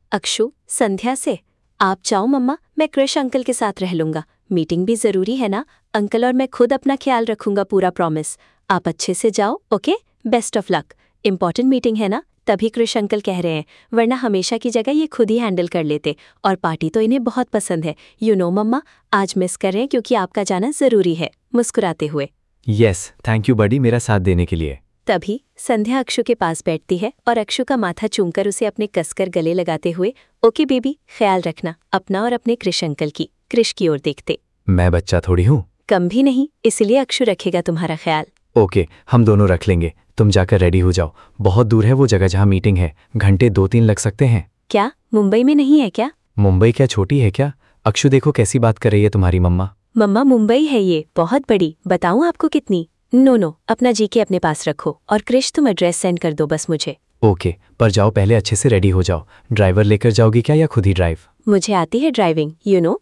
अक्षु संध्या से, आप जाओ मम्मा, मैं कृष अंकल के साथ रह लूंगा। मीटिंग भी जरूरी है ना अंकल, और मैं खुद अपना ख्याल रखूंगा, पूरा प्रॉमिस। आप अच्छे से जाओ, okay? Best of luck. Important meeting है ना, तभी कृष अंकल कह रहे हैं, वरना हमेशा की जगह ये खुद ही हैंडल कर लेते। और पार्टी तो इन्हें बहुत पसंद है। मम्मा, आज मिस कर रहे हैं क्योंकि आपका जाना जरूरी है, मुस्कुराते हुए। यस, थैंक यू बडी, मेरा साथ देने के लिए। तभी संध्या अक्षु के पास बैठती है और अक्षु का माथा चूमकर उसे अपने कसकर गले लगाते हुए, ओके बेबी, ख्याल रखना अपना और अपने कृष अंकल की। कृष की ओर देखते, मैं बच्चा थोड़ी हूँ। कम भी नहीं, इसलिए अक्षु रखेगा तुम्हारा ख्याल। ओके, हम दोनों रख लेंगे। तुम जाकर रेडी हो जाओ, बहुत दूर है वो जगह जहाँ मीटिंग है, घंटे 2-3 लग सकते हैं। क्या मुंबई में नहीं है क्या? मुंबई क्या छोटी है क्या? अक्षु देखो कैसी बात कर रही है तुम्हारी मम्मा। मम्मा, मुंबई है ये, बहुत बड़ी। बताऊं आपको कितनी? नो, अपना जीके अपने पास रखो। और कृष, तुम एड्रेस सेंड कर दो बस मुझे। ओके, पर जाओ पहले अच्छे से रेडी हो जाओ। ड्राइवर लेकर जाओगी क्या या खुद ही ड्राइव? मुझे आती है ड्राइविंग,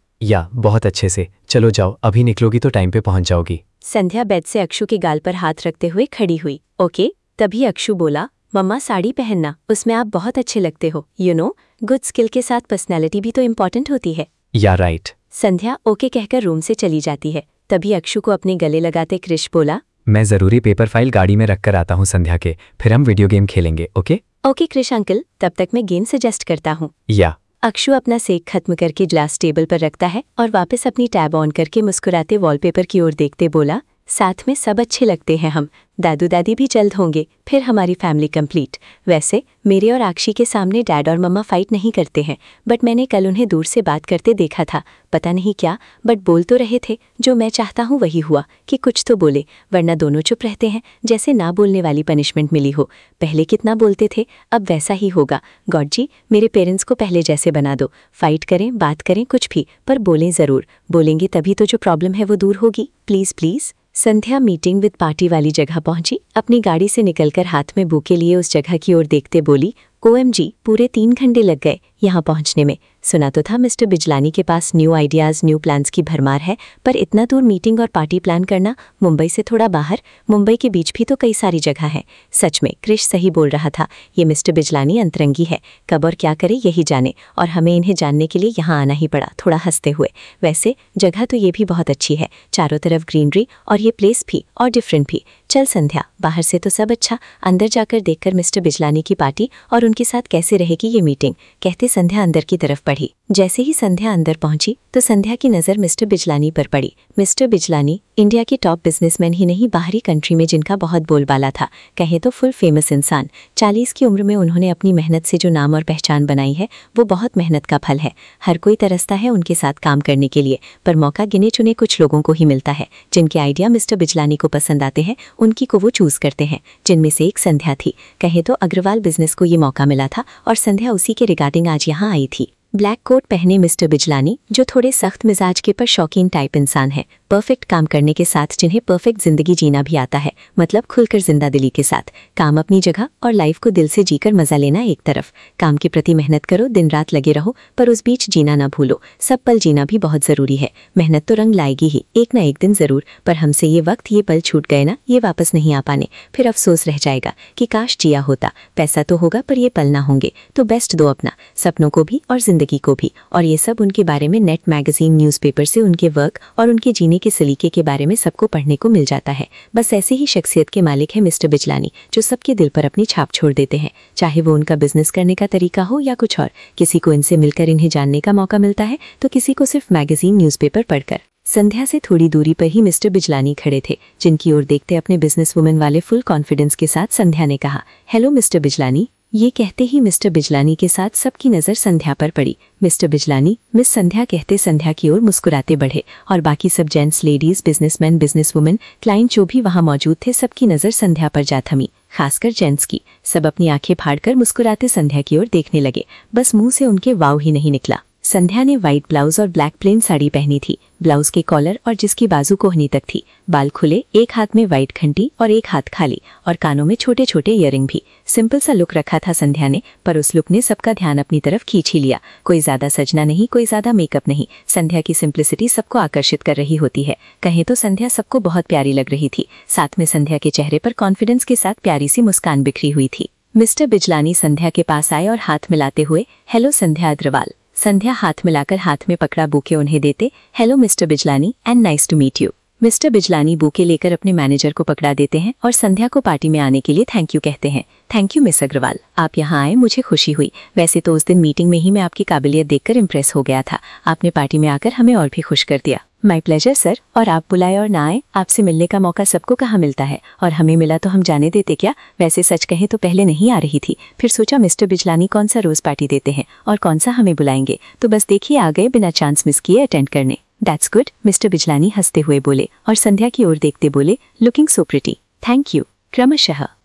या बहुत अच्छे से। चलो जाओ, अभी निकलोगी तो टाइम पे पहुंच जाओगी। संध्या बेड से अक्षु के गाल पर हाथ रखते हुए खड़ी हुई। ओके। तभी अक्षु बोला, मम्मा साड़ी पहनना, उसमें आप बहुत अच्छे लगते हो। गुड स्किल के साथ पर्सनैलिटी भी तो इम्पोर्टेंट होती है। या राइट। संध्या ओके कहकर रूम से चली जाती है। तभी अक्षु को अपने गले लगाते कृष बोला, मैं जरूरी पेपर फाइल गाड़ी में रख कर आता हूँ संध्या के, फिर हम वीडियो गेम खेलेंगे। ओके ओके कृष अंकल, तब तक मैं गेम सजेस्ट करता हूँ। या। अक्षु अपना सेक खत्म करके ग्लास टेबल पर रखता है और वापस अपनी टैब ऑन करके मुस्कुराते वॉलपेपर की ओर देखते बोला, साथ में सब अच्छे लगते हैं हम। दादू दादी भी जल्द होंगे, फिर हमारी फैमिली कंप्लीट। वैसे मेरे और आक्षी के सामने डैड और मम्मा फाइट नहीं करते हैं, बट मैंने कल उन्हें दूर से बात करते देखा था। पता नहीं क्या, बट बोल तो रहे थे। जो मैं चाहता हूँ वही हुआ कि कुछ तो बोले, वरना दोनों चुप रहते हैं, जैसे ना बोलने वाली पनिशमेंट मिली हो। पहले कितना बोलते थे, अब वैसा ही होगा। गॉड जी, मेरे पेरेंट्स को पहले जैसे बना दो। फाइट करें, बात करें, कुछ भी, पर बोलें ज़रूर। बोलेंगे तभी तो जो प्रॉब्लम है वो दूर होगी। Please please. Sandhya meeting with party वाली जगह पहुंची। अपनी गाड़ी से निकलकर हाथ में बुके लिए उस जगह की ओर देखते बोली, OMG, पूरे 3 घंटे लग गए यहाँ पहुंचने में। सुना तो था मिस्टर बिजलानी के पास न्यू आइडियाज़, न्यू प्लान्स की भरमार है, पर इतना दूर मीटिंग और पार्टी प्लान करना, मुंबई से थोड़ा बाहर, मुंबई के बीच भी तो कई सारी जगह है। सच में कृष सही बोल रहा था, ये मिस्टर बिजलानी अंतरंगी है, कब और क्या करे यही जाने, और हमें इन्हें जानने के लिए यहाँ आना ही पड़ा, थोड़ा हंसते हुए। वैसे जगह तो ये भी बहुत अच्छी है, चारों तरफ ग्रीनरी, और ये प्लेस भी और डिफरेंट भी। चल संध्या, बाहर से तो सब अच्छा, अंदर जाकर देखकर मिस्टर बिजलानी की पार्टी और उनके साथ कैसे रहेगी ये मीटिंग, कहते संध्या अंदर की तरफ बढ़ी। जैसे ही संध्या अंदर पहुंची तो संध्या की नज़र मिस्टर बिजलानी पर पड़ी। मिस्टर बिजलानी इंडिया के टॉप बिजनेसमैन ही नहीं, बाहरी कंट्री में जिनका बहुत बोलबाला था, कहे तो फुल फेमस इंसान। 40 की उम्र में उन्होंने अपनी मेहनत से जो नाम और पहचान बनाई है, वो बहुत मेहनत का फल है। हर कोई तरसता है उनके साथ काम करने के लिए, पर मौका गिने चुने कुछ लोगों को ही मिलता है। जिनके आइडिया मिस्टर बिजलानी को पसंद आते हैं, उनकी को वो चूज करते हैं, जिनमें से एक संध्या थी। कहे तो अग्रवाल बिजनेस को ये मौका मिला था और संध्या उसी के रिगार्डिंग आज यहाँ आई थी। ब्लैक कोट पहने मिस्टर बिजलानी, जो थोड़े सख्त मिजाज के पर शौकीन टाइप इंसान है, परफेक्ट काम करने के साथ जिन्हें परफेक्ट जिंदगी जीना भी आता है, मतलब खुलकर जिंदा दिली के साथ। काम अपनी जगह और लाइफ को दिल से जीकर मजा लेना एक तरफ। काम के प्रति मेहनत करो, दिन रात लगे रहो, पर उस बीच जीना ना भूलो। सब पल जीना भी बहुत जरूरी है। मेहनत तो रंग लाएगी ही एक ना एक दिन जरूर, पर हमसे ये वक्त, ये पल छूट गए ना, ये वापस नहीं आ पाने। फिर अफसोस रह जाएगा कि काश जिया होता। पैसा तो होगा पर ये पल ना होंगे, तो बेस्ट दो अपना, सपनों को भी और जिंदगी को भी। और ये सब उनके बारे में नेट मैगजीन, न्यूज़पेपर से उनके वर्क और उनके जीने के सलीके के बारे में सबको पढ़ने को मिल जाता है। बस ऐसे ही शख्सियत के मालिक है मिस्टर बिजलानी, जो सबके दिल पर अपनी छाप छोड़ देते हैं, चाहे वो उनका बिजनेस करने का तरीका हो या कुछ और। किसी को इनसे मिलकर इन्हें जानने का मौका मिलता है, तो किसी को सिर्फ मैगजीन, न्यूज़पेपर पढ़कर। संध्या से थोड़ी दूरी पर ही मिस्टर बिजलानी खड़े थे, जिनकी ओर देखते अपने बिजनेस वुमेन वाले फुल कॉन्फिडेंस के साथ संध्या ने कहा, हेलो मिस्टर बिजलानी। ये कहते ही मिस्टर बिजलानी के साथ सबकी नज़र संध्या पर पड़ी। मिस्टर बिजलानी, मिस संध्या कहते संध्या की ओर मुस्कुराते बढ़े, और बाकी सब gents, ladies, businessman, business women, client जो भी वहां मौजूद थे, सबकी नज़र संध्या पर जा थमी, खासकर जेंट्स की। सब अपनी आंखें फाड़कर मुस्कुराते संध्या की ओर देखने लगे, बस मुंह से उनके वाव ही नहीं निकला। संध्या ने व्हाइट ब्लाउज और ब्लैक प्लेन साड़ी पहनी थी, ब्लाउज के कॉलर और जिसकी बाजू कोहनी तक थी, बाल खुले, एक हाथ में व्हाइट घंटी और एक हाथ खाली, और कानों में छोटे छोटे ईयरिंग भी। सिंपल सा लुक रखा था संध्या ने, पर उस लुक ने सबका ध्यान अपनी तरफ खींच ही लिया। कोई ज्यादा सजना नहीं, कोई ज्यादा मेकअप नहीं, संध्या की सिंप्लिसिटी सबको आकर्षित कर रही होती है। कहें तो संध्या सबको बहुत प्यारी लग रही थी। साथ में संध्या के चेहरे पर कॉन्फिडेंस के साथ प्यारी सी मुस्कान बिखरी हुई थी। मिस्टर बिजलानी संध्या के पास आए और हाथ मिलाते हुए, हेलो संध्या अग्रवाल। संध्या हाथ मिलाकर हाथ में पकड़ा बुके उन्हें देते, hello mister Bijlani and nice to meet you. Mister Bijlani bouquet लेकर अपने मैनेजर को पकड़ा देते हैं और संध्या को पार्टी में आने के लिए थैंक यू कहते हैं। थैंक यू मिस अग्रवाल, आप यहाँ आए मुझे खुशी हुई। वैसे तो उस दिन मीटिंग में ही मैं आपकी काबिलियत देखकर इम्प्रेस हो गया था। आपने पार्टी में आकर हमें और भी खुश कर दिया। My pleasure sir. और आप बुलाए और ना आए, आपसे मिलने का मौका सबको कहाँ मिलता है, और हमें मिला तो हम जाने देते क्या। वैसे सच कहें तो पहले नहीं आ रही थी, फिर सोचा मिस्टर बिजलानी कौन सा रोज पार्टी देते हैं और कौन सा हमें बुलाएंगे, तो बस देखिए आ गए बिना चांस मिस किए अटेंड करने। दैट्स गुड, मिस्टर बिजलानी हंसते हुए बोले और संध्या की ओर देखते बोले, looking so pretty. Thank you. क्रमशः